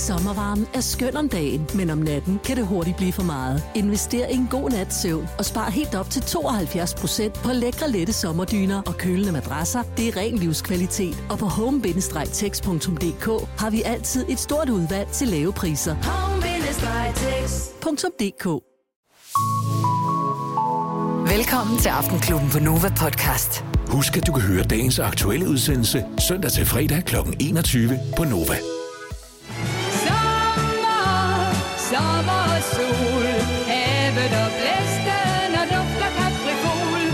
Sommervarmen er skøn om dagen, men om natten kan det hurtigt blive for meget. Invester i en god nats søvn og spar helt op til 72% på lækre lette sommerdyner og kølende madrasser. Det er ren livskvalitet, og på home-tex.dk har vi altid et stort udvalg til lave priser. Home-tex.dk. Velkommen til Aftenklubben på Nova Podcast. Husk, at du kan høre dagens aktuelle udsendelse søndag til fredag kl. 21 på Nova. Sommer og sol, havet og blæsten og dufter kaprifol.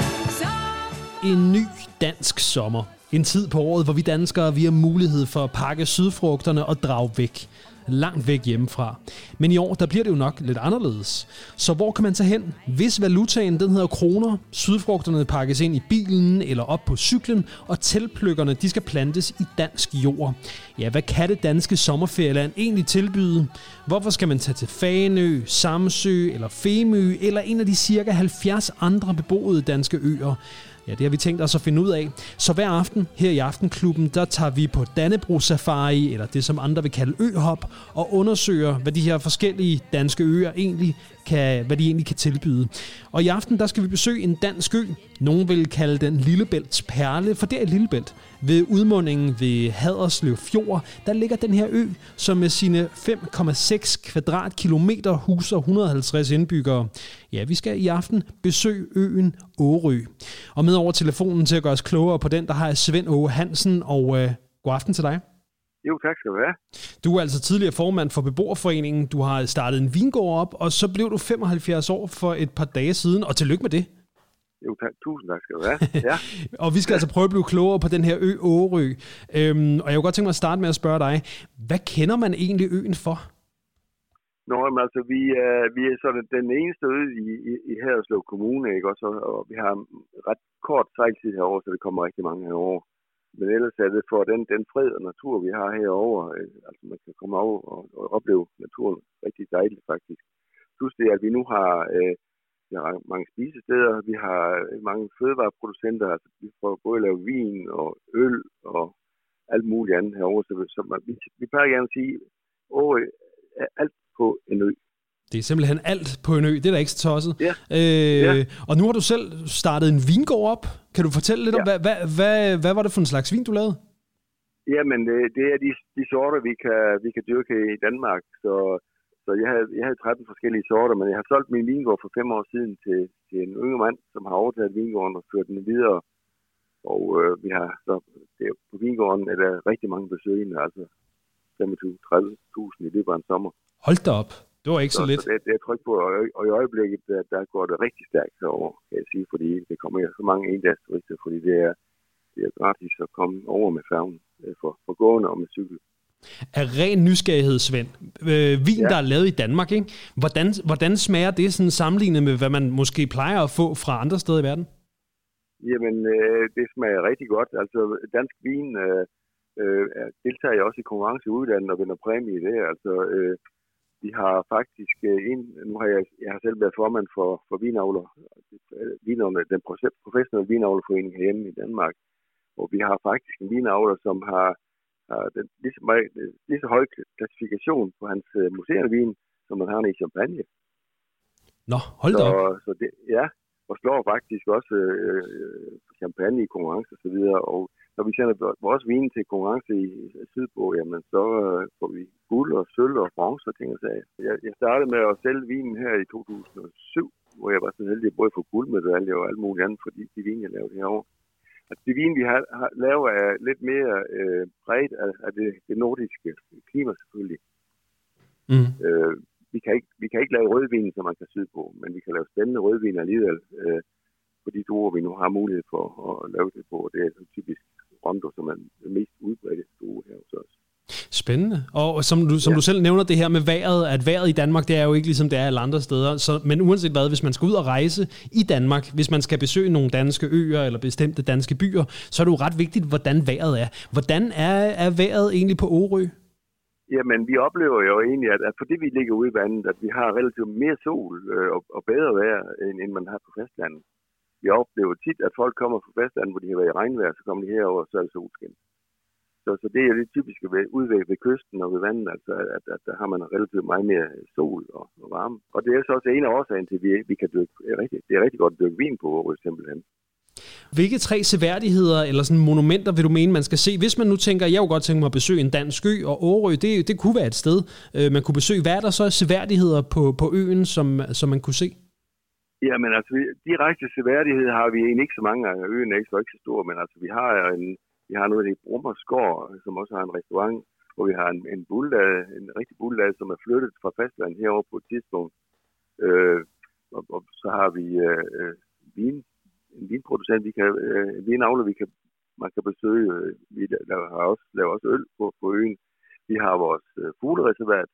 En ny dansk sommer. En tid på året, hvor vi danskere vi har mulighed for at pakke sydfrugterne og drage væk. Langt væk hjemmefra. Men i år, der bliver det jo nok lidt anderledes. Så hvor kan man tage hen? Hvis valutaen den hedder kroner, sydfrugterne pakkes ind i bilen eller op på cyklen, og teltpløkkerne de skal plantes i dansk jord. Ja, hvad kan det danske sommerferieland egentlig tilbyde? Hvorfor skal man tage til Fanø, Samsø eller Femø eller en af de cirka 70 andre beboede danske øer? Ja, det har vi tænkt os at finde ud af. Så hver aften her i Aftenklubben, der tager vi på Dannebro Safari, eller det som andre vil kalde øhop, og undersøger, hvad de her forskellige danske øer egentlig kan tilbyde. Og i aften, der skal vi besøge en dansk ø. Nogen vil kalde den Lillebælts perle, for det er Lillebælt. Ved udmundingen ved Haderslev Fjord, der ligger den her ø, som med sine 5,6 kvadratkilometer huser 150 indbyggere. Ja, vi skal i aften besøge øen Årø. Og med over telefonen til at gøre os klogere på den, der har jeg Svend Åge Hansen, og god aften til dig. Jo, tak skal du have. Du er altså tidligere formand for Beboerforeningen. Du har startet en vingård op, og så blev du 75 år for et par dage siden, og tillykke med det. Jo, tak. Tusind tak skal du have. Ja. Og vi skal altså prøve at blive klogere på den her ø Årø. Og jeg kunne godt tænke mig at starte med at spørge dig, hvad kender man egentlig øen for? Nå, men altså, vi er sådan den eneste ø i Haderslev Kommune, ikke også? Og vi har en ret kort sejltid herovre, så det kommer rigtig mange herover. Men ellers er det for den fred og natur, vi har herovre. Altså, man kan komme over og opleve naturen rigtig dejligt, faktisk. Plus det, at vi nu har mange spisesteder, vi har mange fødevareproducenter, altså vi får både lave vin og øl og alt muligt andet herovre. Så vi plejer gerne at sige, Årø er alt på en ø. Det er simpelthen alt på en ø, det er da ikke så tosset. Ja. Og nu har du selv startet en vingård op. Kan du fortælle lidt om, hvad var det for en slags vin, du lavede? Jamen, det er de sorter, vi kan dyrke i Danmark. Så jeg havde 13 forskellige sorter, men jeg har solgt min vingård for 5 år siden til en unge mand, som har overtaget vingården og ført den videre. Og vi har så på vingården er der rigtig mange besøgende, altså 25-30.000 i løbet af en sommer. Hold da op. Det var ikke så lidt. Så det er tryk på, og i øjeblikket, der går det rigtig stærkt herover, kan jeg sige, fordi det kommer så mange endagsturister, fordi det er gratis at komme over med færgen for gående og med cykel. Af ren nysgerrighed, Svend. Vin, der er lavet i Danmark, ikke? Hvordan smager det sådan sammenlignet med, hvad man måske plejer at få fra andre steder i verden? Jamen, det smager rigtig godt. Altså, dansk vin deltager jeg også i konkurrence i udlandet og vinder præmie i det. Altså, vi har faktisk nu har jeg har selv været formand for vinavler, den professionelle vinavlerforening herhjemme i Danmark. Og vi har faktisk en vinavler, som har den lige så høj klassifikation på hans museerne vin, som man har i champagne. Nå, hold da op. Så det, ja, og slår faktisk også champagne i konkurrence og så videre. Og når vi sender vores vin til konkurrence i sydpå, jamen så får vi guld og sølv og bronze og ting og sager. Jeg startede med at sælge vinen her i 2007, hvor jeg var så heldig at både få guldmedalje og alt muligt andet, fordi de vin, jeg lavede herovre. Altså, de vin, vi har lavet, er lidt mere bredt af det nordiske klima selvfølgelig. Mm. Vi kan ikke lave rødvin, som man kan syde på, men vi kan lave spændende rødvin alligevel, på de druer, vi nu har mulighed for at lave det på. Det er typisk Rondo, som er det mest udbredte druer her hos os. Spændende. Og som du selv nævner det her med vejret, at vejret i Danmark, det er jo ikke ligesom det er alle andre steder. Men uanset hvad, hvis man skal ud og rejse i Danmark, hvis man skal besøge nogle danske øer eller bestemte danske byer, så er det jo ret vigtigt, hvordan vejret er. Hvordan er vejret egentlig på Årø? Jamen, vi oplever jo egentlig, at fordi vi ligger ude i vandet, at vi har relativt mere sol og bedre vejr, end man har på fastlandet. Vi oplever tit, at folk kommer fra fastlandet, hvor de har været i regnvejr, så kommer de herover, så er det solskin. Så det er det typiske ude ved kysten og ved vandet, altså at der har man relativt meget mere sol og varme. Og det er så også en af årsagen til, at vi kan dykke det er rigtig godt at dykke vin på Årø simpelthen. Hvilke 3 seværdigheder eller sådan monumenter vil du mene, man skal se? Hvis man nu tænker, jeg kunne godt tænke mig at besøge en dansk ø, og Årø, det kunne være et sted, man kunne besøge. Hvad er der så seværdigheder på øen, som man kunne se? Jamen altså, direkte seværdighed har vi egentlig ikke så mange gange. Øen er ikke så stor, men altså vi har noget, der hedder Brummersgård, som også har en restaurant, hvor vi har en rigtig bullade, som er flyttet fra fastlandet herover på et tidspunkt. Og så har vi en vinproducent, en vinavler, man kan besøge. Vi laver også øl på øen. Vi har vores fuglereservat,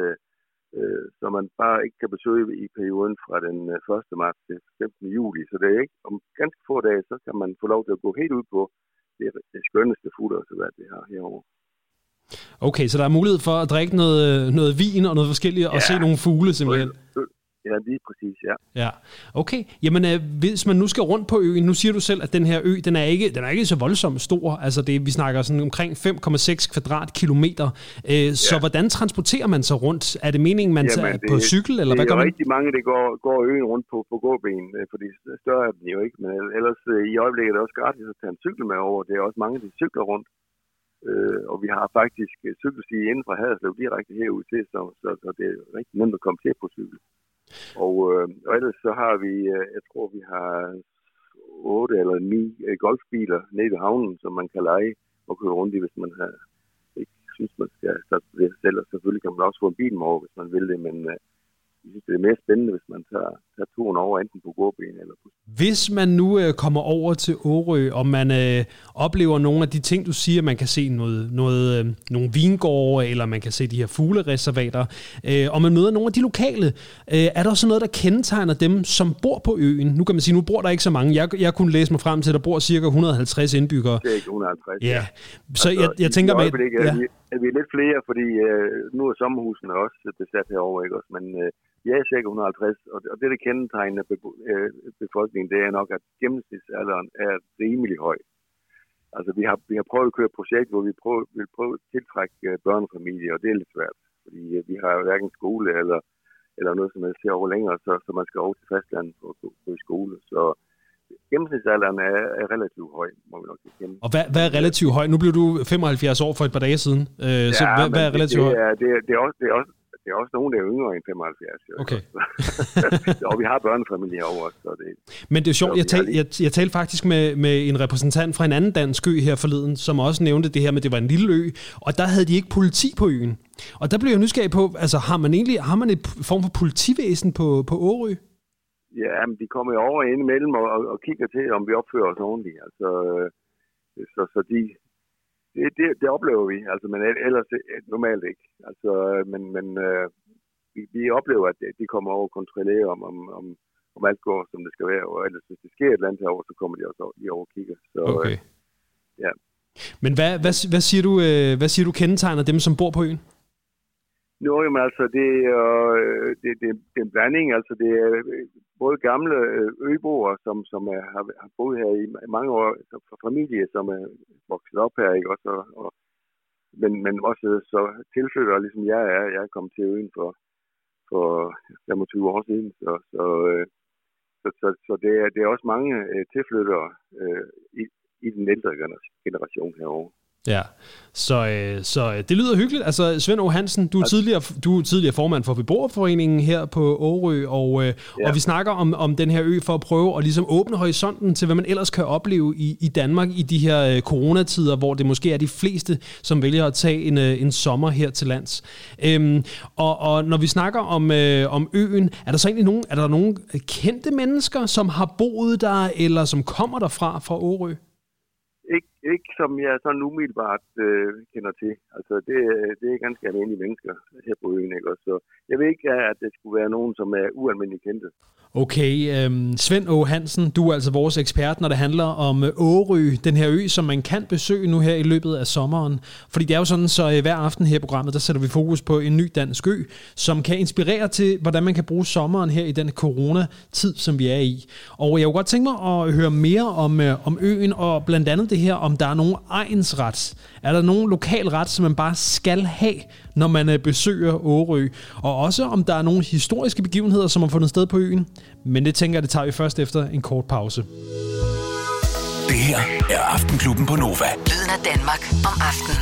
som man bare ikke kan besøge i perioden fra den 1. marts til 15. juli. Så det er ikke om ganske få dage, så kan man få lov til at gå helt ud på det skønneste fuglereservat, vi har herovre. Okay, så der er mulighed for at drikke noget vin og noget forskelligt, og se nogle fugle simpelthen? Ja, lige præcis, ja. Ja, okay. Jamen, hvis man nu skal rundt på øen, nu siger du selv, at den her ø, den er ikke så voldsomt stor. Altså, vi snakker sådan omkring 5,6 kvadratkilometer. Så hvordan transporterer man sig rundt? Er det meningen, man tager på cykel, eller hvad gør man? Det er rigtig mange, der går øen rundt på gåben, fordi større er den jo ikke. Men ellers i øjeblikket er det også gratis at tage en cykel med over. Det er også mange, der cykler rundt. Og vi har faktisk cykelsti inden fra Haderslev direkte herude til, så det er rigtig nemt at komme til på cykel. Og ellers så har vi, jeg tror vi har 8 eller 9 golfbiler nede ved havnen, som man kan leje og køre rundt i, hvis man ikke synes, man skal starte det selv. Og selvfølgelig kan man også få en bil med over, hvis man vil det, men jeg synes, det er mere spændende, hvis man tager turen over enten på gåben eller på. Hvis man nu kommer over til Årø, og man oplever nogle af de ting, du siger, man kan se nogle vingårde, eller man kan se de her fuglereservater, og man møder nogle af de lokale, er der så noget, der kendetegner dem, som bor på øen? Nu kan man sige, nu bor der ikke så mange. Jeg kunne læse mig frem til, at der bor cirka 150 indbyggere. Det er ikke 150. Ja. Så altså, jeg tænker med... Er vi lidt flere, fordi nu er sommerhusene også besat herovre, ikke også? Men jeg er cirka 150, og det, der kendetegner befolkningen, det er nok, at gennemsnitsalderen er rimelig høj. Altså, vi har prøvet at køre et projekt, hvor vi vil prøve at tiltrække børnefamilier, og det er lidt svært, fordi vi har hverken skole eller noget, som helst herovre længere, så man skal over til fastlandet på skole. Så gennemsnitsalderen er relativt høj, må vi nok kende. Og hvad er relativt høj? Nu blev du 75 år for et par dage siden. Så hvad er relativt høj? Det er også nogen, der er yngre end 75. Okay. Og vi har børnefamilier over os. Men det er sjovt, jeg talte faktisk med en repræsentant fra en anden dansk ø her forleden, som også nævnte det her med, at det var en lille ø, og der havde de ikke politi på øen. Og der blev jeg nysgerrig på, altså har man et form for politivæsen på Årø? Ja, men de kommer jo over indimellem og kigger til, om vi opfører os ordentligt. Altså, så det oplever vi, altså, men ellers normalt ikke. Altså, men vi oplever, at de kommer over og kontrollerer, om alt går, som det skal være. Og ellers, hvis det sker et eller andet herovre, så kommer de også over og kigger. Så, okay. Ja. Men hvad siger du kendetegner dem, som bor på øen? Jo, jamen altså, det er en blanding. Altså, det er både gamle øboere, som har boet her i mange år, for familie, som er vokset op her, ikke også? Men også så tilflyttere, ligesom jeg er. Jeg er kommet til øen for 25 år siden, så det er også mange tilflyttere i den ældre generation herovre. Ja, så det lyder hyggeligt. Altså, Svend O. Hansen, du er tidligere formand for beboerforeningen her på Årø, og vi snakker om den her ø for at prøve at ligesom åbne horisonten til, hvad man ellers kan opleve i Danmark i de her coronatider, hvor det måske er de fleste, som vælger at tage en sommer her til lands. Og når vi snakker om øen, er der så egentlig er der nogle kendte mennesker, som har boet der, eller som kommer derfra fra Årø? Ikke som jeg sådan umiddelbart kender til. Altså, det er ganske almindelige mennesker her på øen, ikke? Så jeg ved ikke, at det skulle være nogen, som er ualmindeligt kendte. Okay, Svend O. Hansen, du er altså vores ekspert, når det handler om Årø, den her ø, som man kan besøge nu her i løbet af sommeren. Fordi det er jo sådan, så hver aften her i programmet, der sætter vi fokus på en ny dansk ø, som kan inspirere til, hvordan man kan bruge sommeren her i den coronatid, som vi er i. Og jeg kunne godt tænke mig at høre mere om øen, og blandt andet det her om om der er nogen egnsret. Er der nogen lokal ret, som man bare skal have, når man besøger Årø? Og også om der er nogle historiske begivenheder, som har fundet sted på øen. Men det tænker jeg, det tager vi først efter en kort pause. Det her er Aftenklubben på Nova. Lyden af Danmark om aftenen.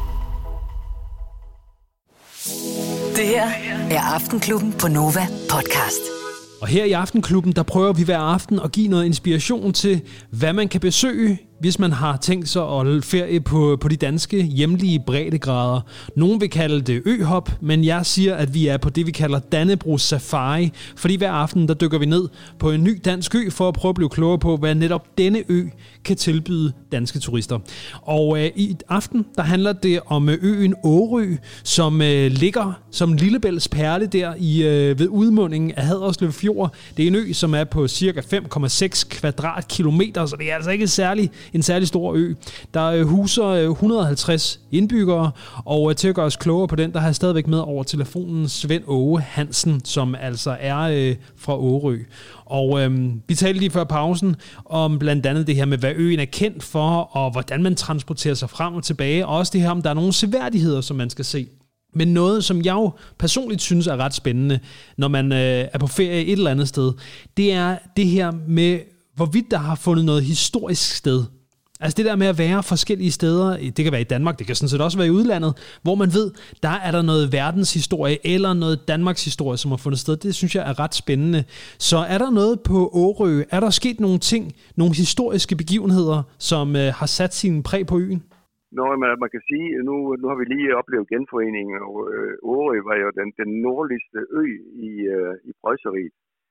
Det her er Aftenklubben på Nova podcast. Og her i Aftenklubben, der prøver vi hver aften at give noget inspiration til, hvad man kan besøge, hvis man har tænkt sig at holde ferie på de danske hjemlige breddegrader. Nogen vil kalde det øhop, men jeg siger, at vi er på det, vi kalder Dannebrogs Safari. Fordi hver aften, der dykker vi ned på en ny dansk ø, for at prøve at blive klogere på, hvad netop denne ø kan tilbyde danske turister. Og i aften, der handler det om øen Årø, som ligger som Lillebælts perle der ved udmundingen af Haderslev Fjord. Det er en ø, som er på cirka 5,6 kvadratkilometer, så det er altså ikke en særlig stor ø. Der huser 150 indbyggere, og til at gøre os klogere på den, der har jeg stadigvæk med over telefonen Svend Åge Hansen, som altså er fra Årø. Og vi talte lige før pausen om blandt andet det her med, hvad øen er kendt for, og hvordan man transporterer sig frem og tilbage, og også det her, om der er nogle seværdigheder, som man skal se. Men noget, som jeg jo personligt synes er ret spændende, når man er på ferie et eller andet sted, det er det her med, hvorvidt der har fundet noget historisk sted. Altså det der med at være forskellige steder, det kan være i Danmark, det kan sådan set også være i udlandet, hvor man ved, der er der noget verdenshistorie eller noget Danmarks historie, som har fundet sted. Det synes jeg er ret spændende. Så er der noget på Årø? Er der sket nogle ting, nogle historiske begivenheder, som har sat sin præg på øen? Nå, man kan sige, nu har vi lige oplevet genforeningen, og Årø var jo den nordligste ø i Preusseriet.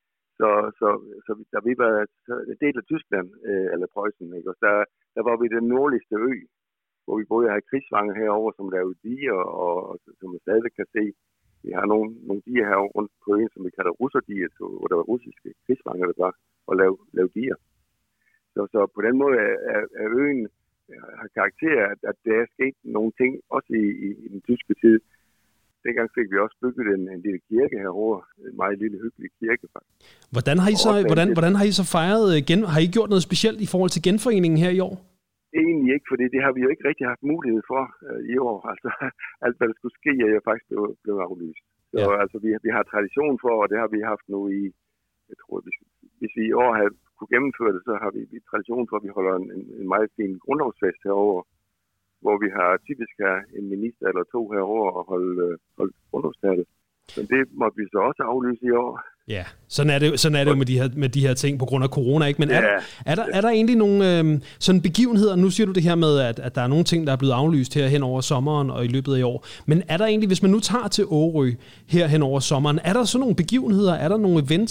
Så da vi var en del af Tyskland, eller Preussen, ikke? Og der var vi den nordligste ø, hvor vi både har krigsfanger herover, som lavede diger, og som man stadig kan se. Vi har nogle diger herovre rundt på øen, som vi kalder russerdiger, hvor der var russiske krigsfanger, der var og lave diger. Så på den måde er øen har karakter, at der er sket nogle ting, også i den tyske tid. Dengang fik vi også bygget en lille kirke herovre, en meget lille hyggelig kirke faktisk. Hvordan har I så fejret har I gjort noget specielt i forhold til genforeningen her i år? Egentlig ikke, fordi det har vi jo ikke rigtig haft mulighed for i år. Altså alt hvad der skulle ske, er jo faktisk blevet aflyst. Så altså, vi har tradition for, og det har vi haft nu i, jeg tror, hvis vi i år havde kunne gennemføre det, så har vi tradition for, at vi holder en meget fin grundlovsfest herovre, hvor vi har typisk en minister eller to herovre og holde grundlovstale. Men det måtte vi så også aflyse i år. Ja, sådan er det jo med de her ting på grund af corona, ikke? Men er der egentlig nogle sådan begivenheder? Nu siger du det her med, at der er nogle ting, der er blevet aflyst her hen over sommeren og i løbet af i år. Men er der egentlig, hvis man nu tager til Årø her hen over sommeren, er der så nogle begivenheder? Er der nogle events?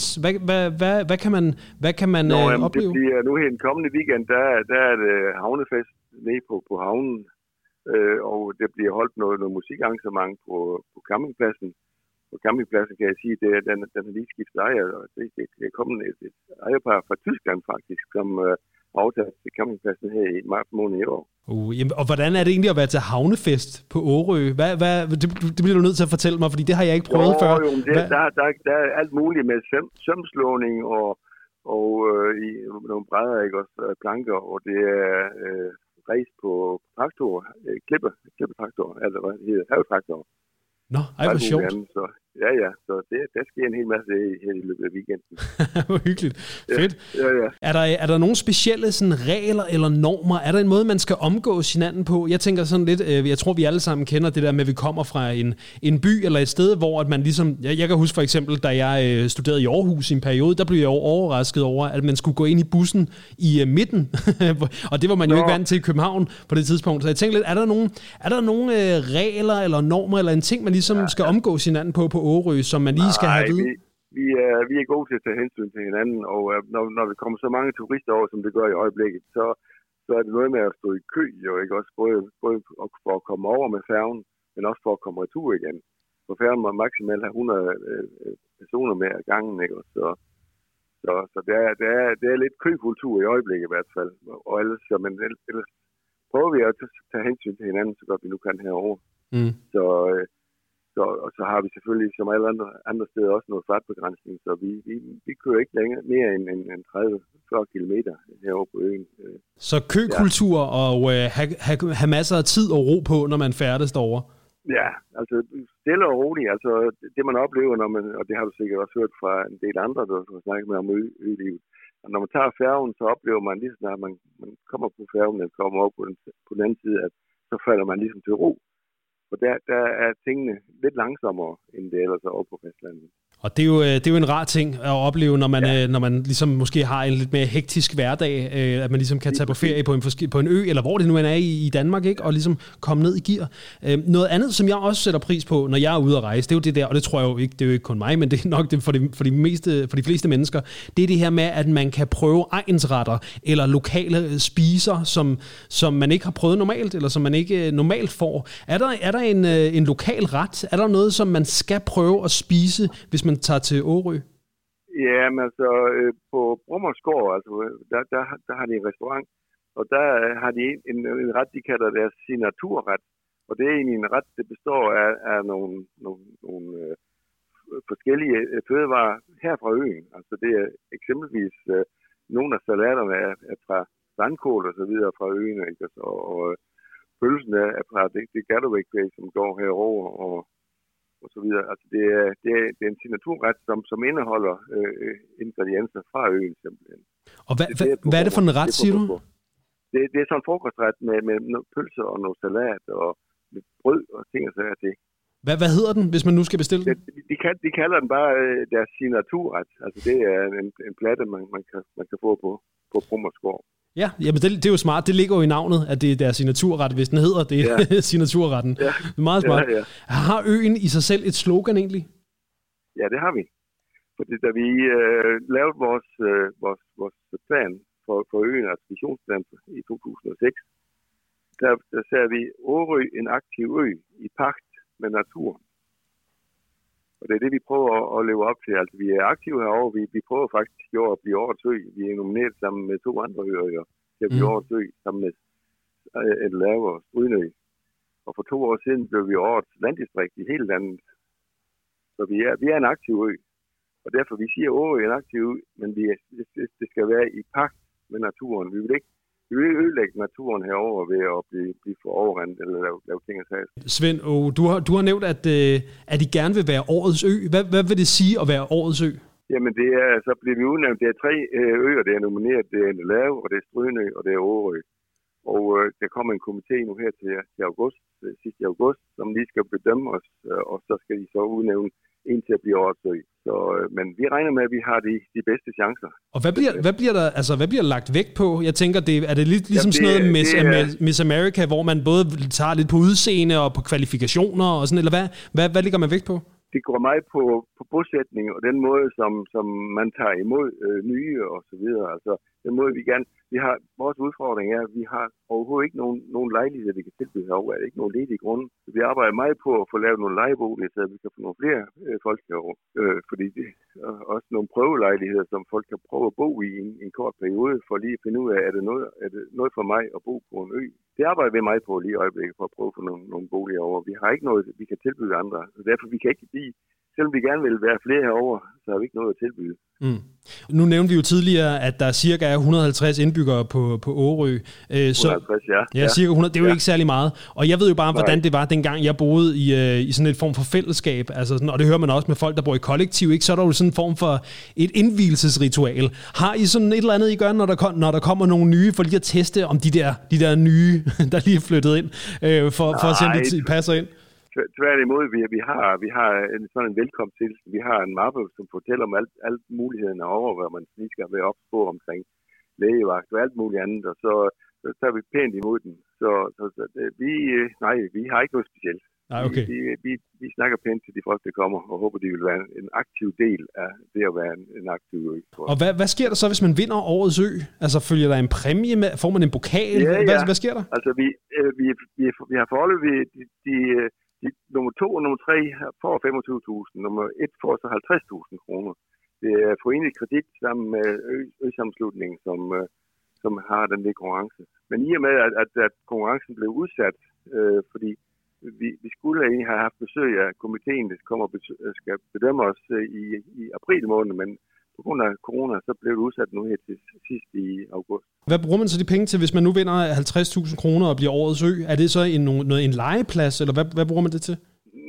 Hvad kan man opleve? Det bliver nu her den kommende weekend, der er det havnefest nede på havnen. Og der bliver holdt noget musikarrangement på campingpladsen. På campingpladsen kan jeg sige, at den er lige skiftet ejer, og det er kommet et ejerpar fra Tyskland faktisk, som har overtaget til campingpladsen her i marts måned i år. Og hvordan er det egentlig at være til havnefest på Årø? Det bliver du nødt til at fortælle mig, fordi det har jeg ikke prøvet før. Der er alt muligt med sømslåning og nogle brædder, ikke også, planker, og det er race på traktorer, klippetraktorer, eller hvad det hedder, havetraktorer. Nå, hvor sjovt. Så der sker en hel masse her i løbet af weekenden. Hvor hyggeligt. Fedt. Ja. Er der nogle specielle sådan, regler eller normer? Er der en måde, man skal omgås hinanden på? Jeg tænker sådan lidt, jeg tror, vi alle sammen kender det der med, at vi kommer fra en by eller et sted, hvor at man ligesom, jeg kan huske for eksempel, da jeg studerede i Aarhus i en periode, der blev jeg jo overrasket over, at man skulle gå ind i bussen i midten. Og det var man jo ikke vant til i København på det tidspunkt. Så jeg tænker lidt, er der nogle regler eller normer eller en ting, man ligesom skal omgås hinanden på Årø, som man lige skal have at vide? Vi er gode til at tage hensyn til hinanden, og når vi kommer så mange turister over, som det gør i øjeblikket, så er det noget med at stå i kø, jo ikke også både for at komme over med færgen, men også for at komme retur igen. For færgen må maksimalt have 100 personer med ad gangen, ikke også? Så det er lidt køkultur i øjeblikket i hvert fald, og ellers prøver vi at tage hensyn til hinanden, så godt vi nu kan herovre. Så Og så har vi selvfølgelig, som alle andre steder, også noget fartbegrænsning, så vi kører ikke længere mere end 30-40 kilometer herovre på øen. Så køkultur og have masser af tid og ro på, når man færdes derovre? Ja, altså stille og roligt. Altså det man oplever, og det har du sikkert også hørt fra en del andre, der har snakket med om ølivet. Og når man tager færgen, så oplever man lige snart, man kommer på færgen, og kommer op på den anden side, at så falder man ligesom til ro. For der er tingene lidt langsommere, end det ellers er over på fastlandet. Og det er jo en rar ting at opleve, når man ligesom måske har en lidt mere hektisk hverdag, at man ligesom kan tage på ferie på en ø, eller hvor det nu er i Danmark, ikke? Og ligesom komme ned i gear. Noget andet, som jeg også sætter pris på, når jeg er ude at rejse, det er jo det der, og det tror jeg jo ikke, det er jo ikke kun mig, men det er nok det for de fleste mennesker, det er det her med, at man kan prøve egnsretter, eller lokale spiser, som man ikke har prøvet normalt, eller som man ikke normalt får. Er der en lokal ret? Er der noget, som man skal prøve at spise, hvis man tager til Årø? Ja, men altså på Brummersgård, altså, der har de en restaurant, og der har de en ret, de kalder deres signaturret. Og det er egentlig en ret, det består af nogle forskellige fødevarer her fra øen. Altså det er eksempelvis nogle af salaterne er fra sandkål og så videre fra øen, ikke? Og pølsen er fra det Gatterwick, som går herover og så videre. Altså det er en signaturret, som indeholder ingredienser fra øen simpelthen. Og hvad er det for en ret, siger du? Det er sådan en frokostret med noget pølser og noget salat og lidt brød og ting og sager til. Hvad hedder den, hvis man nu skal bestille den? De kalder den bare deres signaturret. Altså det er en platte, man kan få på Brummersgård. Ja, jamen det er jo smart. Det ligger jo i navnet, at det er deres signaturret, hvis den hedder det. Ja. Signaturretten. Ja. Det er meget smart. Ja. Har øen i sig selv et slogan egentlig? Ja, det har vi. Fordi da vi lavede vores plan for øen, altså visionsplan i 2006, der sagde vi, Årø en aktiv ø i pagt med naturen. Og det er det, vi prøver at leve op til. Altså, vi er aktive herovre. Vi prøver faktisk at blive årets ø. Vi er nomineret sammen med 2 andre øer til at blive årets ø, sammen med et lavere Strynø. Og for 2 år siden blev vi årets landdistrikt i hele landet. Så vi er en aktiv ø. Og derfor vi siger, at Årø er en aktiv ø, men det skal være i pagt med naturen. Vi vil ødelægge naturen herover ved at blive for overrendt eller lave ting og sager. Svend, du har nævnt, at I gerne vil være årets ø. Hvad vil det sige at være årets ø? Jamen, så bliver vi udnævnt. Det er 3 øer, der er nomineret. Det er Endelave, og det er Strynø, og det er Årø. Og der kommer en komité nu her til august, sidst i august, som lige skal bedømme os, og så skal de så udnævne en til at blive årets ø. Men vi regner med, at vi har de bedste chancer. Og hvad bliver lagt vægt på? Jeg tænker, er det lidt ligesom sådan noget Miss America, hvor man både tager lidt på udseende og på kvalifikationer og sådan, eller hvad ligger man vægt på? Det går meget på bosætning og den måde, som man tager imod nye og så videre. Altså den måde, vores udfordring er, at vi har overhovedet ikke nogen lejligheder, vi kan tilbyde herovre. Der er ikke nogen ledige grunde. Så vi arbejder meget på at få lavet nogle lejeboliger, så vi kan få nogle flere folk herovre. Fordi det er også nogle prøvelejligheder, som folk kan prøve at bo i en kort periode, for lige at finde ud af, er det noget for mig at bo på en ø. Det arbejder vi meget på lige i øjeblikket, for at prøve at få nogle boliger over. Vi har ikke noget, vi kan tilbyde andre. Så derfor vi kan ikke blive, selvom vi gerne vil være flere herover, så har vi ikke noget at tilbyde. Mm. Nu nævnte vi jo tidligere, at der cirka er 150 indbyggere på Årø. 150, ja. Ja, cirka 100. Det er jo ikke særlig meget. Og jeg ved jo bare, hvordan det var, dengang jeg boede i sådan et form for fællesskab. Altså sådan, og det hører man også med folk, der bor i kollektiv. Ikke? Så er der jo sådan en form for et indvielsesritual. Har I sådan et eller andet, I gør, når der kommer nogle nye, for lige at teste, om de der nye, der lige er flyttet ind, for at se, om de passer ind? Tværtimod, vi har sådan en velkomst til. Vi har en mappe, som fortæller om alt mulighederne over, hvad man lige skal være op på omkring lægevagt og alt muligt andet, og så tager vi pænt imod den. Så vi har ikke noget specielt. Nej, okay. Vi snakker pænt til de folk, der kommer, og håber, de vil være en aktiv del af det at være en aktiv ø. Og hvad sker der så, hvis man vinder årets ø? Altså, følger der en præmie med? Får man en pokal? Ja. Hvad sker der? Altså, vi har foreløbig nummer 2 og nummer 3 får 25.000, nummer 1 får så 50.000 kroner. Det er forenet kredit sammen med øsammenslutningen, som har den der konkurrence. Men i og med, at konkurrencen blev udsat, fordi vi skulle egentlig have haft besøg af komiteen, der kommer skal bedømme os i april måned, men på grund af corona, så blev det udsat nu her til sidst i august. Hvad bruger man så de penge til, hvis man nu vinder 50.000 kroner og bliver årets ø? Er det så en legeplads, eller hvad bruger man det til?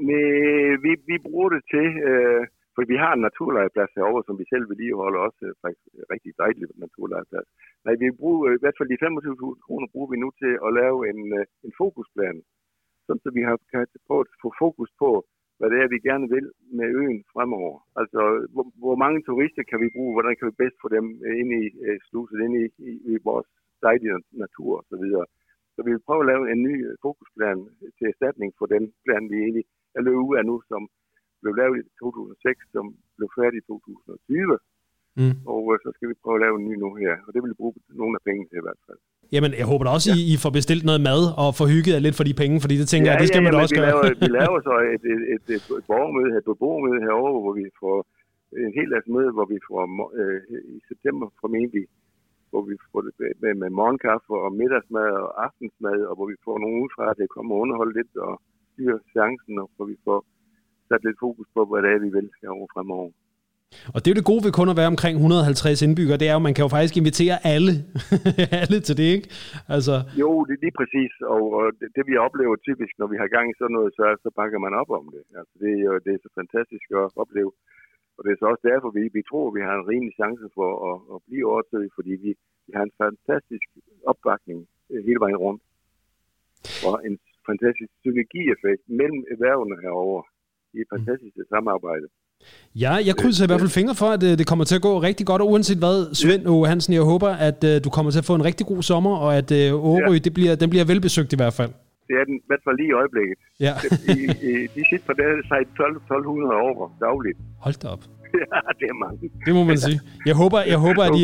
Vi bruger det til, for vi har en naturlegeplads herovre, som vi selv vedligeholder også, faktisk rigtig dejlig naturlegeplads. Nej, vi bruger i hvert fald de 25.000 kroner bruger vi nu til at lave en fokusplan, sådan så vi har på at få fokus på, hvad det er, vi gerne vil med øen fremover. Altså, hvor mange turister kan vi bruge, hvordan kan vi bedst få dem ind i sluset, ind i vores dejlige natur og så videre. Så vi vil prøve at lave en ny fokusplan til erstatning for den plan, vi egentlig er løbet ud af nu, som blev lavet i 2006, som blev færdig i 2020. Og så skal vi prøve at lave en ny nu her, og det vil vi bruge nogle af pengene til i hvert fald. Jamen, jeg håber da også, I får bestilt noget mad og får hygget jer lidt for de penge, fordi det tænker jeg, det skal man da også gøre. Vi laver så et borgermøde, et beboermøde herovre, hvor vi får en hel masse møde, hvor vi får i september formentlig, hvor vi får det med morgenkaffe og middagsmad og aftensmad, og hvor vi får nogle udefra, der kommer og underholde lidt og styre seancen, og hvor vi får sat lidt fokus på, hvad det er, vi vil herovre fremover. Og det er jo det gode ved kun at være omkring 150 indbyggere, det er jo, man kan jo faktisk invitere alle, alle til det, ikke? Altså... Jo, det er lige præcis, og det vi oplever typisk, når vi har gang i sådan noget, så bakker man op om det. Altså, det er så fantastisk at opleve, og det er så også derfor, vi tror, at vi har en rimelig chance for at blive overtaget, fordi vi har en fantastisk opbakning hele vejen rundt, og en fantastisk synergieffekt mellem erhvervene herovre i et fantastisk samarbejde. Ja, jeg krydser i hvert fald fingre for, at det kommer til at gå rigtig godt, og uanset hvad, Svend Åge Hansen, jeg håber, at du kommer til at få en rigtig god sommer, og at Årø, den bliver velbesøgt i hvert fald. Det er den i hvert fald lige i øjeblikket. Ja. De sidder på det sejt 1200 over dagligt. Hold da op. Ja, det er mange. Det må man sige. Jeg håber at I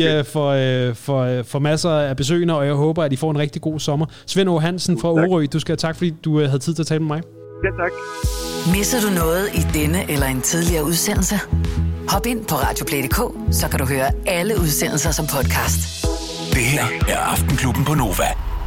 får masser af besøgende, og jeg håber, at I får en rigtig god sommer. Svend Åge Hansen fra Årø, du skal have tak, fordi du havde tid til at tale med mig. Ja, tak. Misser du noget i denne eller en tidligere udsendelse? Hop ind på radioplay.dk, så kan du høre alle udsendelser som podcast. Det her er Aftenklubben på Nova.